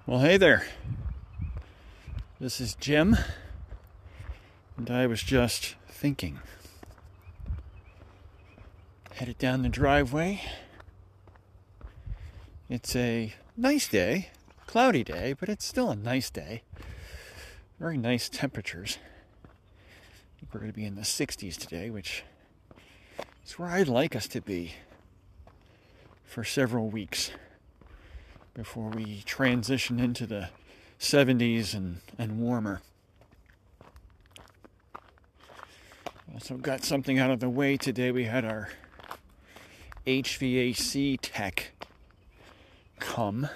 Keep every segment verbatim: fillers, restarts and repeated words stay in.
Well, hey there. This is Jim, and I was just thinking. Headed down the driveway. It's a nice day, cloudy day, but it's still a nice day. Very nice temperatures. I think we're going to be in the sixties today, which is where I'd like us to be for several weeks before we transition into the seventies and, and warmer. Also got something out of the way today. We had our H V A C tech come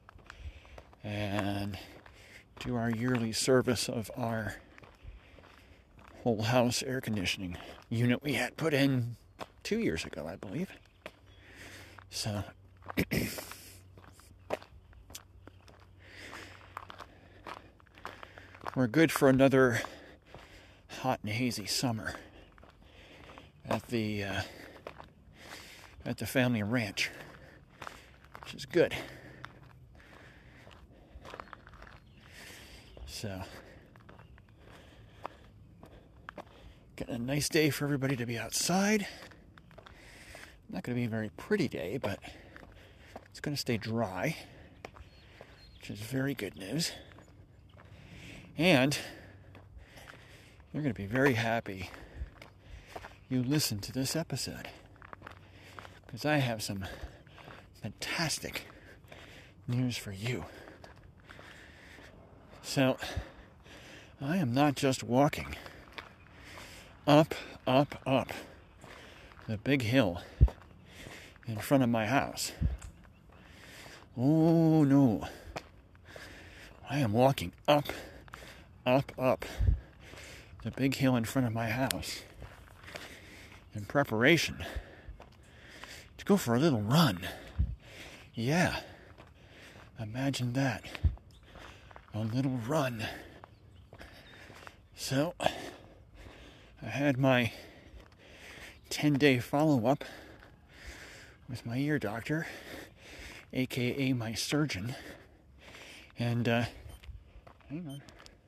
and do our yearly service of our whole house air conditioning unit we had put in two years ago, I believe. So we're good for another hot and hazy summer at the uh, at the family ranch, which is good. So, got a nice day for everybody to be outside. Not going to be a very pretty day, but it's going to stay dry, which is very good news. And you're going to be very happy you listened to this episode, because I have some fantastic news for you. So, I am not just walking up, up, up the big hill in front of my house. Oh no. I am walking up, up, up the big hill in front of my house in preparation to go for a little run. Yeah, imagine that. A little run. So, I had my ten-day follow-up with my ear doctor, aka my surgeon, and, uh, hang on.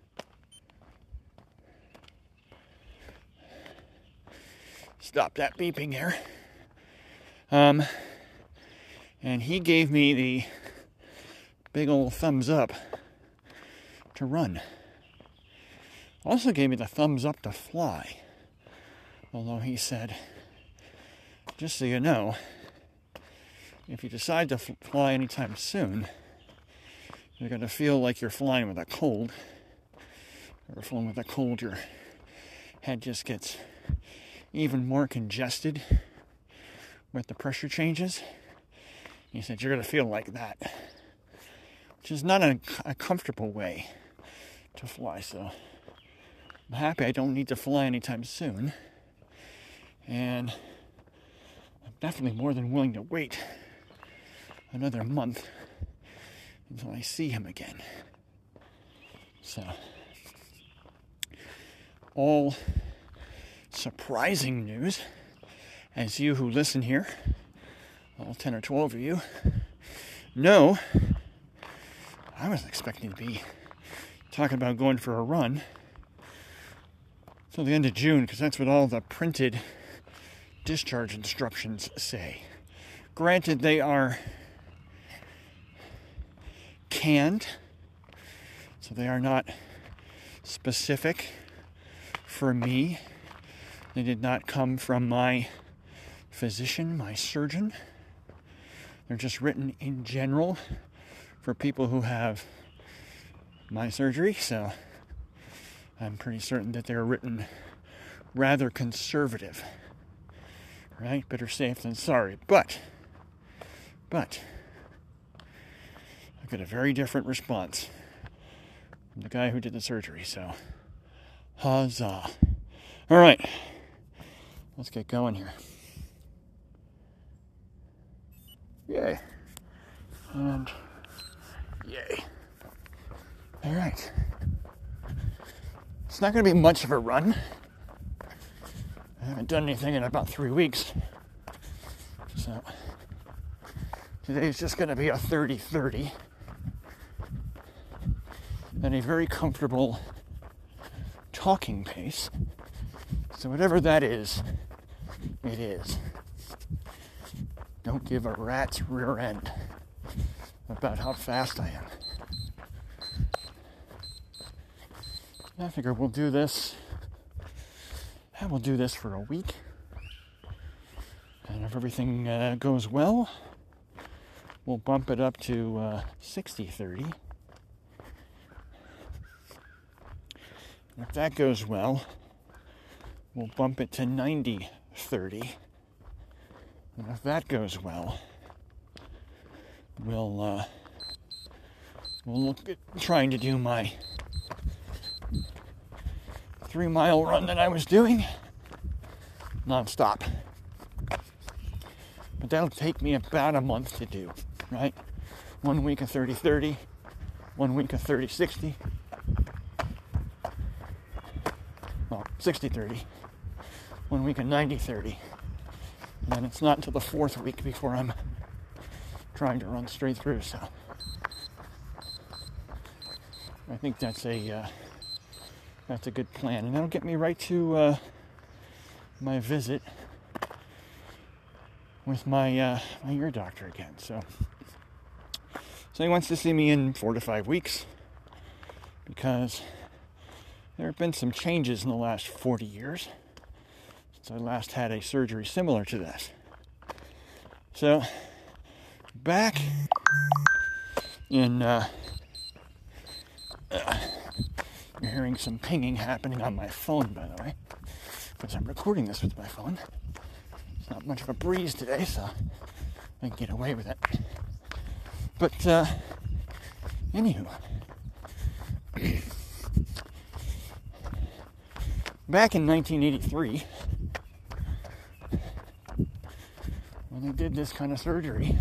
Stop that beeping there. Um, and he gave me the big old thumbs up to run. Also gave me the thumbs up to fly. Although he said, just so you know, if you decide to f- fly anytime soon, you're going to feel like you're flying with a cold. Or flying with a cold, your head just gets even more congested with the pressure changes. He said, you're going to feel like that. Which is not a, a comfortable way to fly, so I'm happy I don't need to fly anytime soon. And I'm definitely more than willing to wait another month until I see him again. So, all surprising news, as you who listen here, all ten or twelve of you, know, I was expecting to be talking about going for a run till the end of June, because that's what all the printed discharge instructions say. Granted, they are canned, so they are not specific for me. They did not come from my physician, my surgeon. They're just written in general for people who have my surgery, so I'm pretty certain that they're written rather conservative. Right? Better safe than sorry. But, but, I got a very different response from the guy who did the surgery, so huzzah. All right, let's get going here. Yay. And yay. All right. It's not going to be much of a run. I haven't done anything in about three weeks. So, today's just going to be a thirty thirty. at a very comfortable talking pace. So whatever that is, it is. Don't give a rat's rear end about how fast I am. I figure we'll do this. And we'll do this for a week. And if everything uh, goes well, we'll bump it up to uh, sixty thirty. And if that goes well, we'll bump it to ninety thirty. And if that goes well, we'll uh, we'll look at trying to do my three mile run that I was doing non-stop. But that'll take me about a month to do, right? One week of thirty thirty, one week of thirty sixty, well, sixty thirty, one week of ninety thirty. And then it's not until the fourth week before I'm trying to run straight through, so I think that's a uh, that's a good plan, and that'll get me right to uh, my visit with my uh, my ear doctor again. So, so he wants to see me in four to five weeks because there have been some changes in the last forty years since I last had a surgery similar to this. So, back in. Uh, uh, You're hearing some pinging happening on my phone, by the way, because I'm recording this with my phone. It's not much of a breeze today, so I can get away with it. But, uh, anywho, back in nineteen eighty-three, when they did this kind of surgery,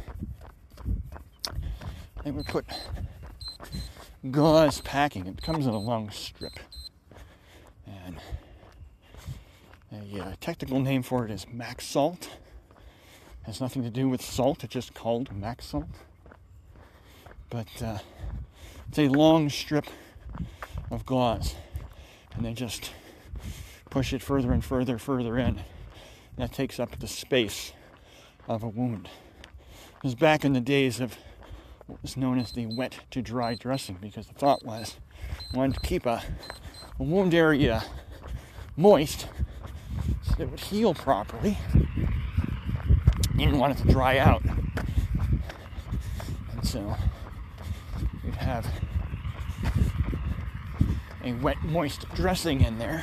they would put gauze packing. It comes in a long strip, and a uh, technical name for it is Max Salt. It has nothing to do with salt, it's just called Max Salt. But uh, it's a long strip of gauze, and they just push it further and further, further in. That takes up the space of a wound. It was back in the days of what was known as the wet to dry dressing, because the thought was I wanted to keep a, a wound area moist so that it would heal properly. You didn't want it to dry out. And so you'd have a wet, moist dressing in there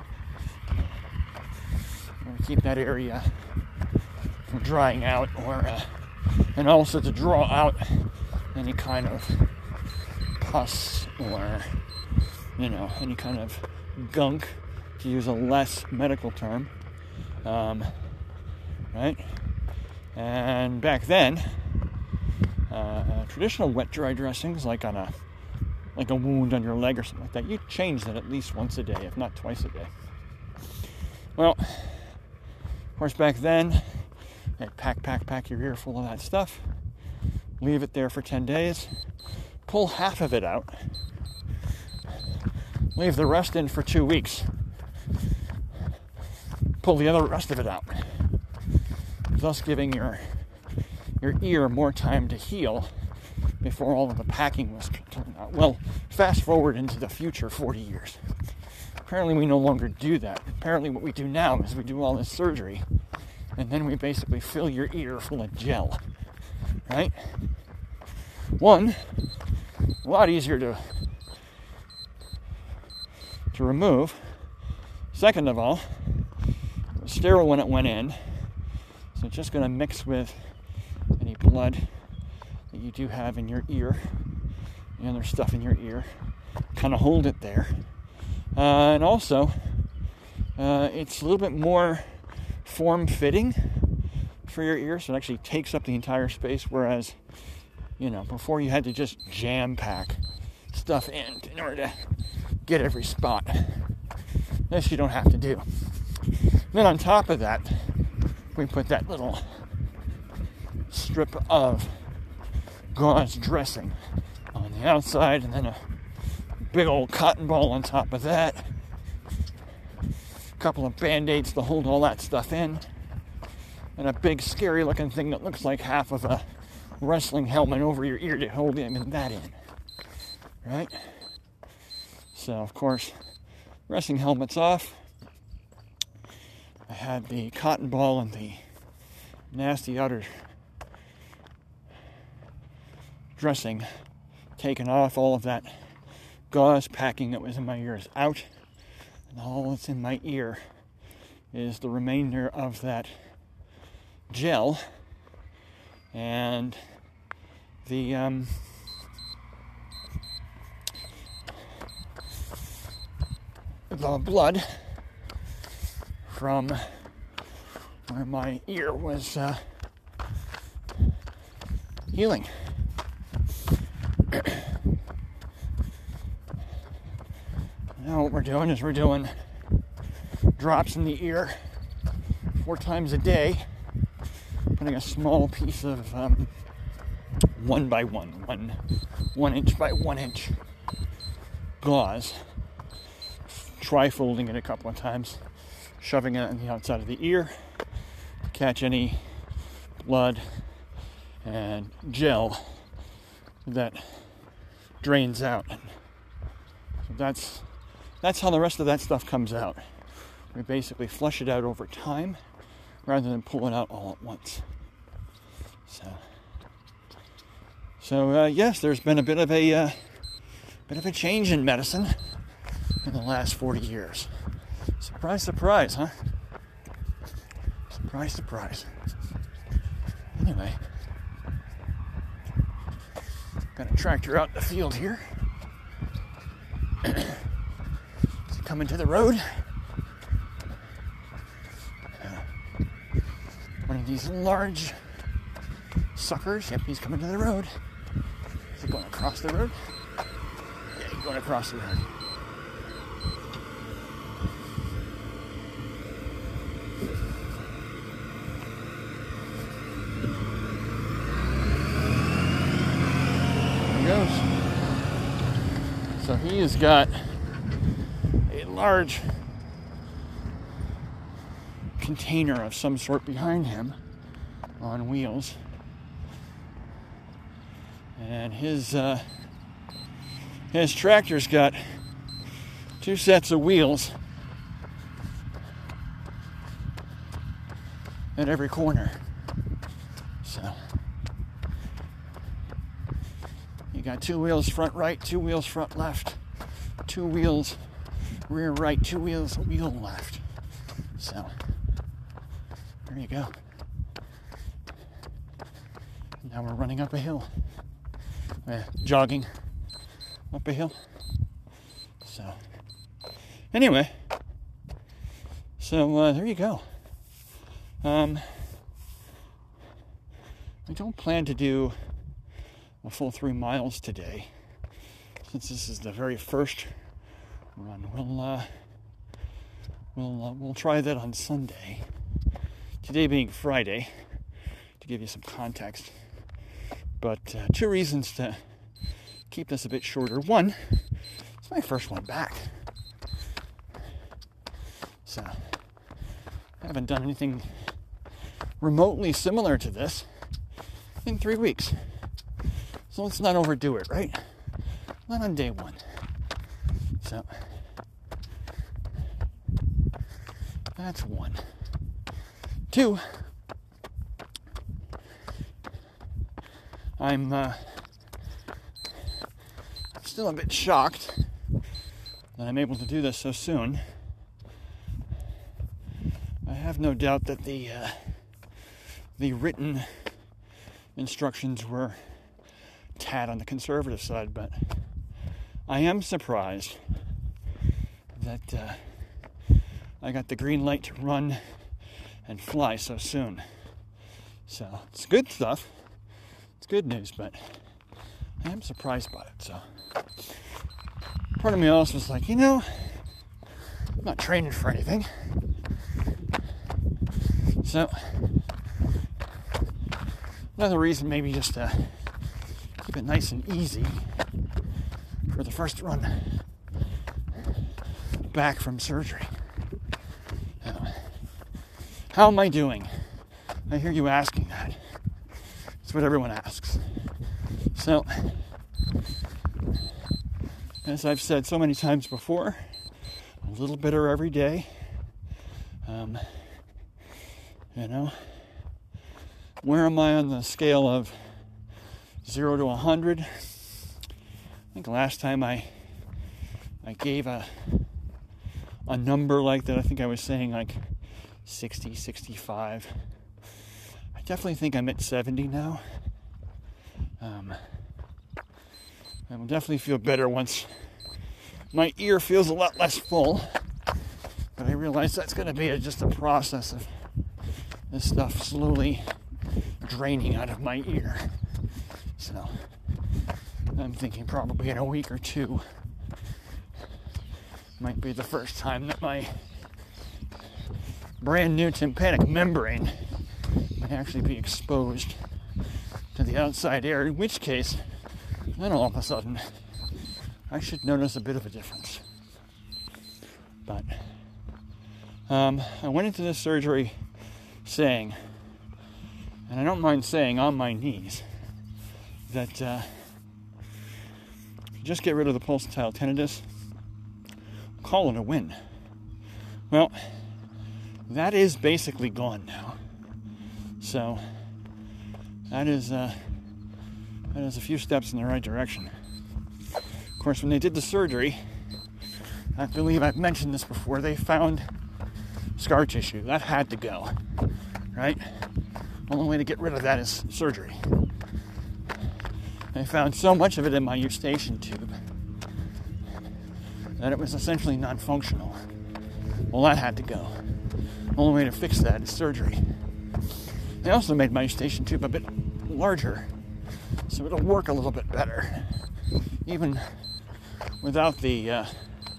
to keep that area from drying out, or uh, and also to draw out any kind of pus or, you know, any kind of gunk, to use a less medical term, um, right? And back then, uh, traditional wet dry dressings, like on a like a wound on your leg or something like that, you change that at least once a day, if not twice a day. Well, of course, back then, they'd pack, pack, pack your ear full of that stuff, leave it there for ten days, pull half of it out, leave the rest in for two weeks, pull the other rest of it out, thus giving your your ear more time to heal before all of the packing was torn out. Well, fast forward into the future forty years. Apparently we no longer do that. Apparently what we do now is we do all this surgery, and then we basically fill your ear full of gel, right? One, a lot easier to to remove. Second of all, it was sterile when it went in, so it's just going to mix with any blood that you do have in your ear, and other stuff in your ear, kind of hold it there. Uh, and also, uh, it's a little bit more form-fitting for your ear, so it actually takes up the entire space, whereas, you know, before you had to just jam-pack stuff in in order to get every spot. This you don't have to do. Then on top of that, we put that little strip of gauze dressing on the outside, and then a big old cotton ball on top of that. A couple of band-aids to hold all that stuff in. And a big scary looking thing that looks like half of a wrestling helmet over your ear to hold in that in. Right? So, of course, wrestling helmet's off. I had the cotton ball and the nasty outer dressing taken off. All of that gauze packing that was in my ear is out. And all that's in my ear is the remainder of that gel and the um, the blood from where my ear was uh, healing. Now what we're doing is we're doing drops in the ear four times a day, putting a small piece of um, one by one, one, one inch by one inch gauze, tri-folding it a couple of times, shoving it on the outside of the ear to catch any blood and gel that drains out. So that's that's how the rest of that stuff comes out. We basically flush it out over time rather than pull it out all at once. So, so uh, yes, there's been a bit of a uh, bit of a change in medicine in the last forty years. Surprise, surprise, huh? Surprise, surprise. Anyway, got a tractor out in the field here. It's coming to the road. Uh, one of these large suckers. Yep, he's coming to the road. Is he going across the road? Yeah, he's going across the road. Goes. So he has got a large container of some sort behind him on wheels, and his uh, his tractor's got two sets of wheels at every corner. So you got two wheels front right, two wheels front left, two wheels rear right, two wheels wheel left. So there you go. Now we're running up a hill. Uh, jogging up a hill. So anyway, so uh, there you go. Um, I don't plan to do a full three miles today, since this is the very first run. We'll uh, we'll uh, we'll try that on Sunday. Today being Friday, to give you some context. But uh, two reasons to keep this a bit shorter. One, it's my first one back, so I haven't done anything remotely similar to this in three weeks. So let's not overdo it, right? Not on day one. So that's one. Two, I'm uh, still a bit shocked that I'm able to do this so soon. I have no doubt that the uh, the written instructions were tad on the conservative side, but I am surprised that uh, I got the green light to run and fly so soon. So it's good stuff. It's good news, but I am surprised by it. So part of me also was like, you know, I'm not training for anything. So another reason maybe just to keep it nice and easy for the first run. back from surgery. Uh, how am I doing? I hear you asking that. It's what everyone asks. So, as I've said so many times before, a little bitter every day. Um, you know, where am I on the scale of zero to a hundred? I think last time I I gave a a number like that, I think I was saying like sixty, sixty-five. I definitely think I'm at seventy now. Um, I will definitely feel better once my ear feels a lot less full. But I realize that's going to be a, just a process of this stuff slowly draining out of my ear. So I'm thinking probably in a week or two might be the first time that my brand new tympanic membrane may actually be exposed to the outside air, in which case then all of a sudden I should notice a bit of a difference. But um, I went into this surgery saying, and I don't mind saying on my knees, that uh, just get rid of the pulsatile tinnitus, call it a win. Well, that is basically gone now. So that is uh, that is a few steps in the right direction. Of course, when they did the surgery, I believe I've mentioned this before, they found scar tissue. That had to go, right? Only way to get rid of that is surgery. They found so much of it in my eustachian tube that it was essentially non-functional. Well, that had to go. Only way to fix that is surgery. They also made my eustachian tube a bit larger, so it'll work a little bit better, even without the uh,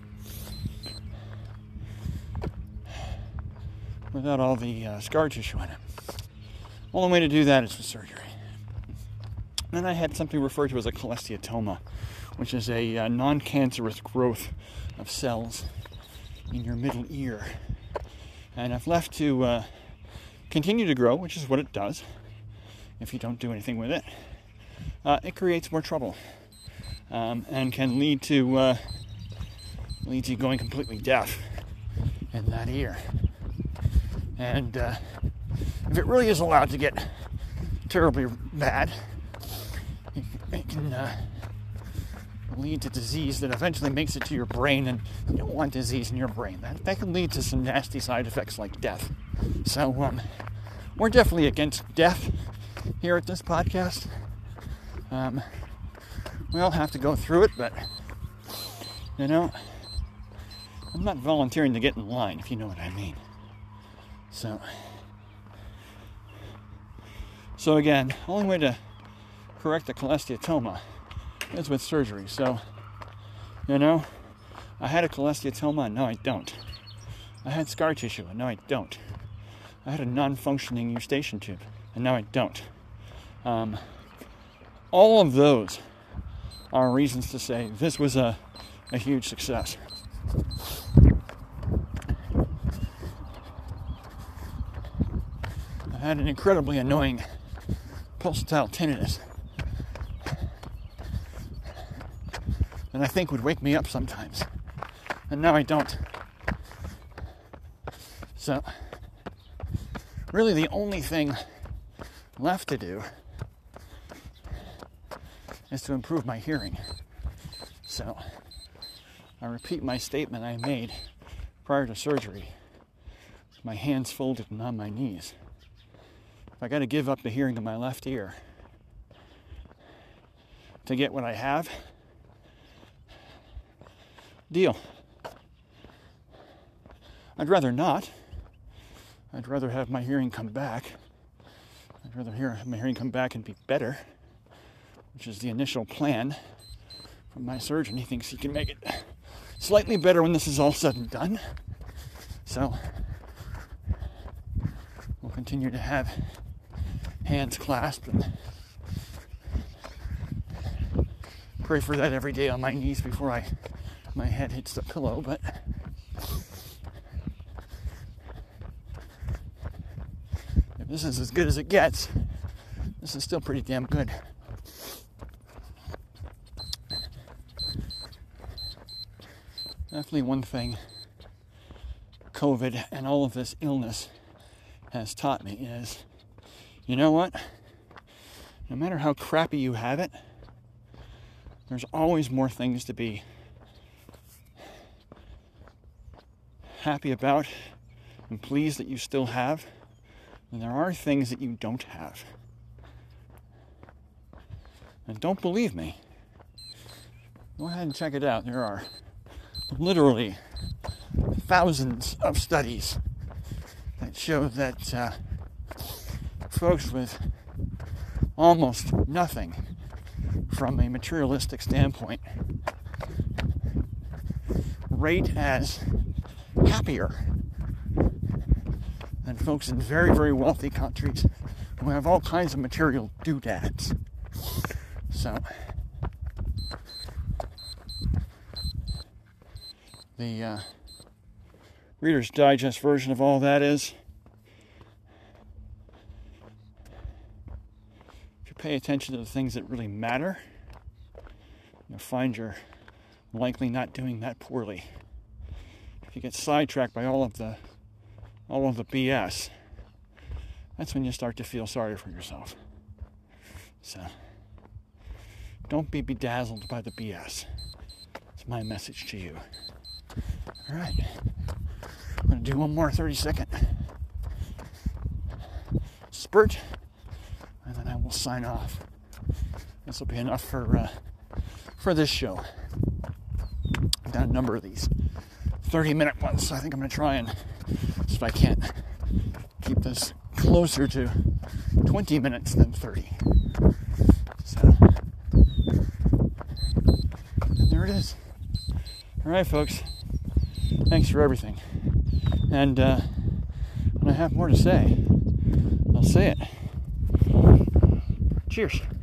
without all the uh, scar tissue in it. Only way to do that is with surgery. Then I had something referred to as a cholesteatoma, which is a uh, non-cancerous growth of cells in your middle ear. And if left to uh, continue to grow, which is what it does, if you don't do anything with it, uh, it creates more trouble um, and can lead to uh, lead to you going completely deaf in that ear. And uh, if it really is allowed to get terribly bad, it, it can uh, lead to disease that eventually makes it to your brain, and you don't want disease in your brain. That, that can lead to some nasty side effects like death. So um, we're definitely against death here at this podcast. Um, we all have to go through it, but, you know, I'm not volunteering to get in line, if you know what I mean. So, so again, only way to correct the cholesteatoma is with surgery. So, you know, I had a cholesteatoma, and now I don't. I had scar tissue, and now I don't. I had a non-functioning eustachian tube, and now I don't. Um, all of those are reasons to say this was a, a huge success. I had an incredibly annoying pulsatile tinnitus, and I think would wake me up sometimes, and now I don't. So, really the only thing left to do is to improve my hearing. So, I repeat my statement I made prior to surgery, with my hands folded and on my knees. If I got to give up the hearing in my left ear to get what I have, deal. I'd rather not. I'd rather have my hearing come back. I'd rather hear have my hearing come back and be better, which is the initial plan from my surgeon. He thinks he can make it slightly better when this is all said and done. So we'll continue to have hands clasped and pray for that every day on my knees before I my head hits the pillow. But This is as good as it gets. This is still pretty damn good. Definitely one thing COVID and all of this illness has taught me is, you know what? No matter how crappy you have it, there's always more things to be happy about and pleased that you still have than there are things that you don't have. And don't believe me, go ahead and check it out. There are literally thousands of studies that show that uh, folks with almost nothing from a materialistic standpoint rate as happier than folks in very, very wealthy countries who have all kinds of material doodads. So, the uh, Reader's Digest version of all that is, if you pay attention to the things that really matter, you'll find you're likely not doing that poorly. If you get sidetracked by all of the all of the B S, that's when you start to feel sorry for yourself. So, don't be bedazzled by the B S. It's my message to you. All right. I'm going to do one more thirty second spurt, and then I will sign off. This will be enough for uh, for this show. I've done a number of these thirty minute ones, so I think I'm going to try and see if I can't keep this closer to twenty minutes than thirty. So, and there it is. All right, folks. Thanks for everything. And uh, when I have more to say, I'll say it. Cheers.